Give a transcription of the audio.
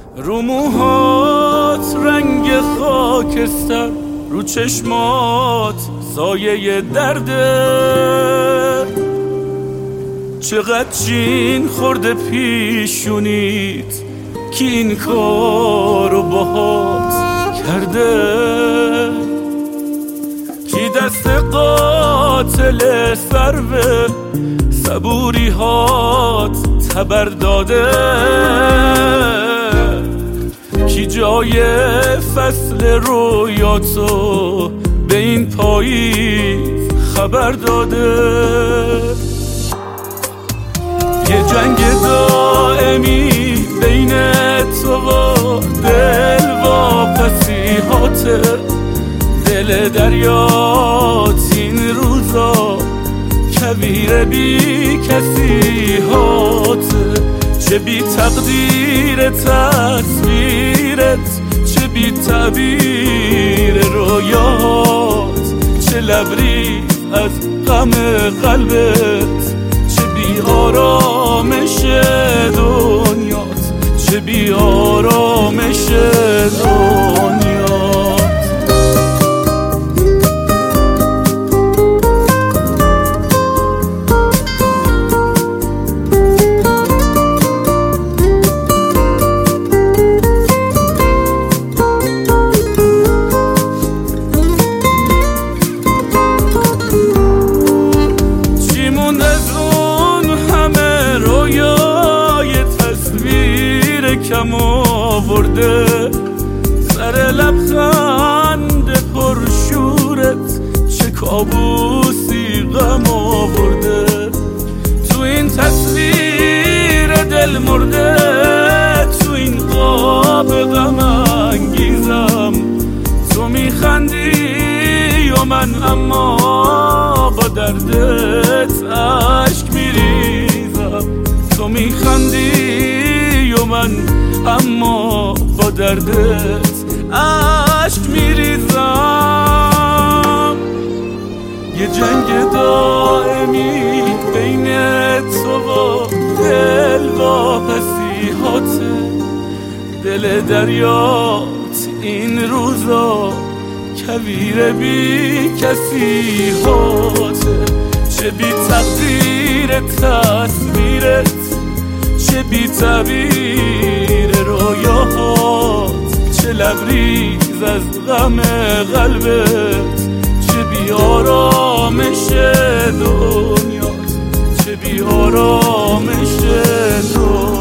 رو موهات رنگ خاکستر، رو چشمات سایه درده، چقدر چین خورده پیشونیت که این کارو باهات کرده، کی دست قاتل سرو صبوری هات تبر داده، کی جای فصل رویاتو به این پاییز خبر داده. یه جنگ دائمی بین تو و دل واپسیهاته، دل دریات این روزا کویر بی کسی هاته، چه بی تقدیر تصویرت، چه بی تعبیر رویات، چه لبریز از غم قلبت، چه بی آرامش دنیات، چه بی آرامش دنیات. کم آورده سر لبخند پرشورت، چه کابوسی غم آورده، تو این تصویر دل مرده، تو این قاب غم انگیزم، تو میخندی و من اما با دردت عشق میریزم، تو میخندی و من اما با دردت عشق میریزم. یه جنگ دائمی بین تو و دل واپسیهاته، دل دریات این روزا کویر بی کسی هاته، چه بی تقدیر تصویرت، چه بی تعبیر رویاهات، چه لبریز از غم قلبت، چه بی آرامش دنیات، چه بی آرامش دنیات.